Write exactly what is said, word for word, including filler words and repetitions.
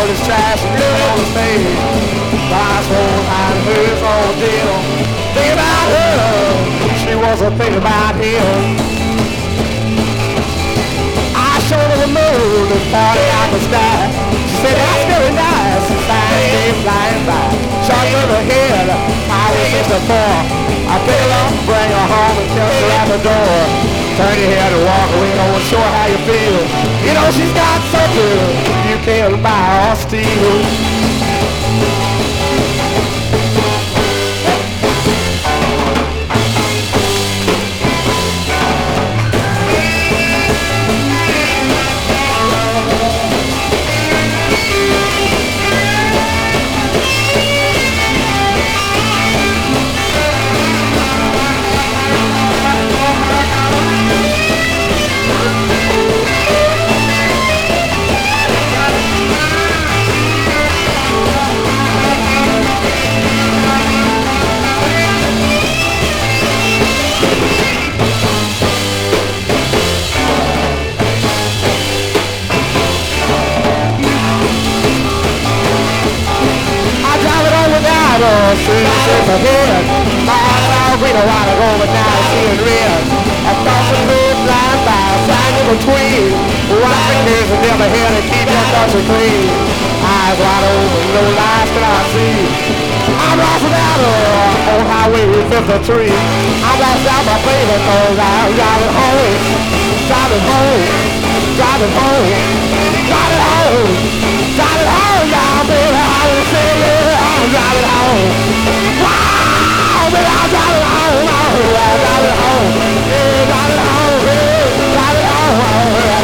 this trash and blue on the stage. I swore I heard all the deal. Think about her, she was a thing about him. I showed her the moon and party out the sky. She said that's very nice, and flying came flying by. Shot to the head, Highway sixty-four. I pick her up, bring her home and tell her at the door. Turn your head and walk away, no one's sure how you feel. You know she's got something you can't buy or steal. My head, my heart all green a while ago, but now I see it red. I thought the road flying by, flying in between. White fingers and never hair to keep your thoughts clean. Eyes wide open, no lies can I see. I'm lost without her on Highway fifty-three. I'm lost out my baby, cause I'm driving home, driving home, driving home, driving home, driving home, y'all, baby. I was saying, I'm driving home. Wow, baby, I'm driving home, I'm driving home, yeah, driving home, yeah, driving home.